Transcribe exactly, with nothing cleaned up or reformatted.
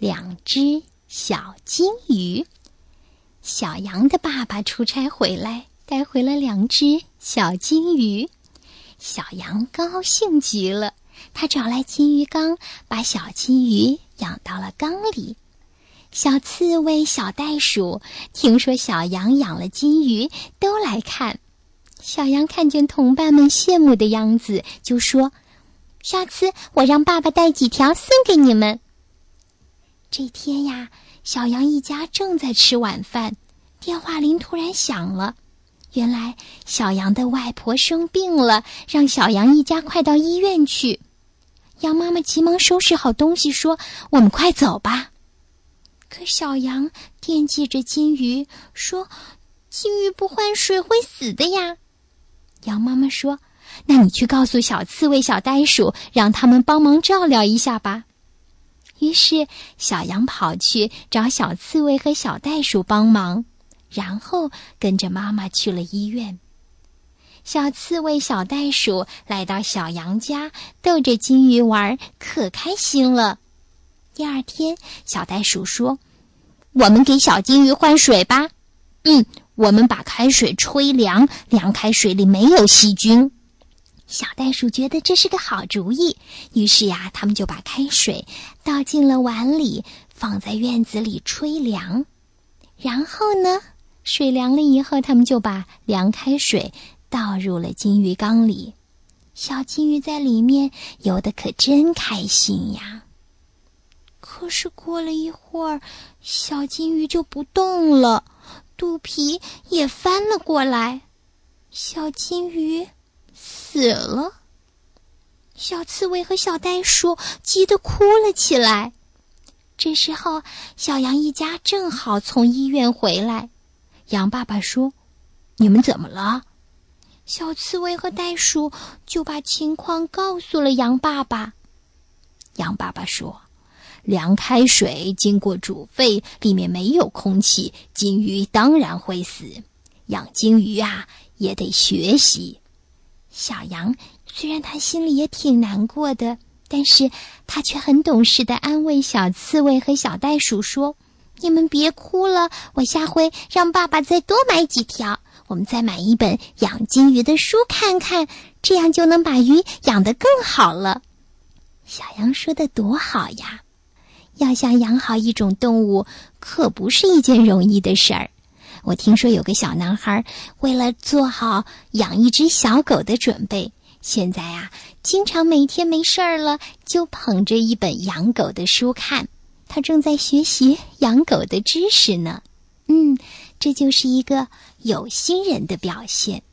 两只小金鱼。小羊的爸爸出差回来，带回了两只小金鱼。小羊高兴极了，他找来金鱼缸，把小金鱼养到了缸里。小刺猬、小袋鼠听说小羊养了金鱼，都来看。小羊看见同伴们羡慕的样子，就说：下次我让爸爸带几条送给你们。这天呀，小羊一家正在吃晚饭，电话铃突然响了。原来小羊的外婆生病了，让小羊一家快到医院去。羊妈妈急忙收拾好东西说：我们快走吧。可小羊惦记着金鱼，说：金鱼不换水会死的呀。羊妈妈说：那你去告诉小刺猬、小袋鼠，让他们帮忙照料一下吧。于是小羊跑去找小刺猬和小袋鼠帮忙，然后跟着妈妈去了医院。小刺猬、小袋鼠来到小羊家，逗着金鱼玩，可开心了。第二天，小袋鼠说：我们给小金鱼换水吧。嗯，我们把开水吹凉，凉开水里没有细菌。小袋鼠觉得这是个好主意，于是呀，他们就把开水倒进了碗里，放在院子里吹凉。然后呢，水凉了以后，他们就把凉开水倒入了金鱼缸里。小金鱼在里面游得可真开心呀。可是过了一会儿，小金鱼就不动了，肚皮也翻了过来，小金鱼死了。小刺猬和小袋鼠急得哭了起来。这时候，小羊一家正好从医院回来。羊爸爸说：你们怎么了？小刺猬和袋鼠就把情况告诉了羊爸爸。羊爸爸说：凉开水经过煮沸，里面没有空气，金鱼当然会死。养金鱼啊，也得学习。小羊虽然他心里也挺难过的，但是他却很懂事地安慰小刺猬和小袋鼠说：你们别哭了，我下回让爸爸再多买几条，我们再买一本养金鱼的书看看，这样就能把鱼养得更好了。小羊说的多好呀！要想养好一种动物，可不是一件容易的事儿。我听说有个小男孩，为了做好养一只小狗的准备，现在啊，经常每天没事儿了，就捧着一本养狗的书看。他正在学习养狗的知识呢。嗯，这就是一个有心人的表现。